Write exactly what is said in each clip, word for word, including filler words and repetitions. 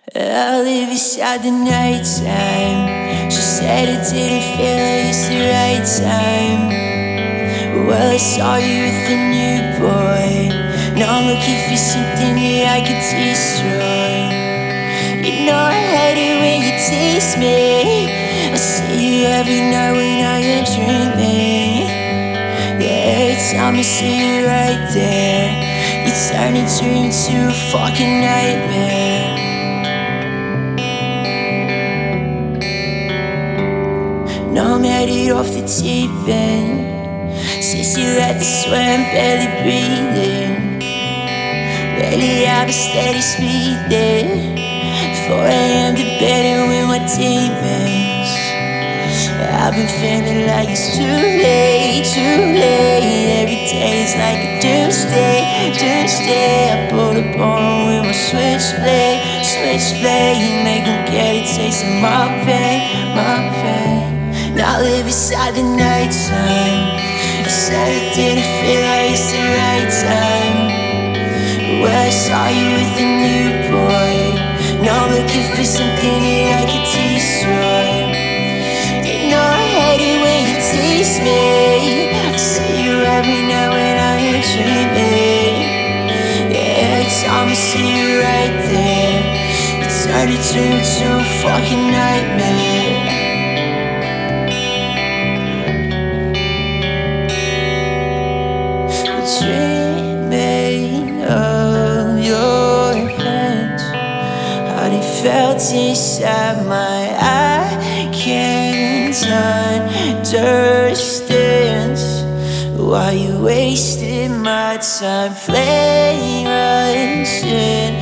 I live inside the nighttime. She said it didn't feel like it's the right time. Well, I saw you with a new boy. Now I'm looking for something that I could destroy. You know I hate it when you tease me. I see you every night when I am dreaming. Yeah, every time I see you right there, you turn a dream into a fucking nightmare. Now I'm headed off the deep end. Since you let the swim, barely breathing. Lately I've been steady speeding. four a.m. debating with my demons. I've been feeling like it's too late, too late. Every day is like a doomsday, doomsday. I pull up on with my switchblade, switchblade. Make them get a taste of my pain, my pain. Now I live inside the nighttime. I said it didn't feel like it's the right time. Well, I saw you with a new boy. Now I'm looking for something that I could destroy. You know I hate it when you tease me. I see you every night when I am dreaming. Yeah, every time I see you right there, you turn a dream into a fucking nightmare. Dreaming of your hands, how they felt inside my eye. Can't understand why you wasted my time playing Russian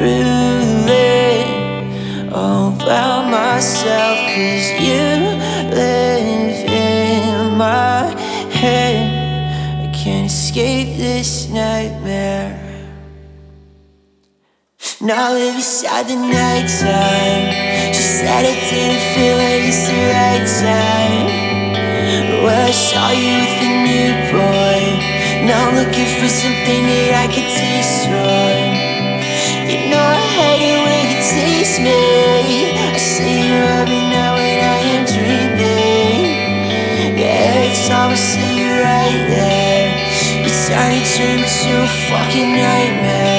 roulette all by myself. Cause you live in my head. Can't escape this nightmare. Now I live inside the nighttime. She said it didn't feel like it's the right time. Well, I saw you with a new boy. Now I'm looking for something that I could destroy. You know I hate it when you tease me. I see you every night when I am dreaming. Yeah, every time I see you right there, turn a dream into a fucking nightmare.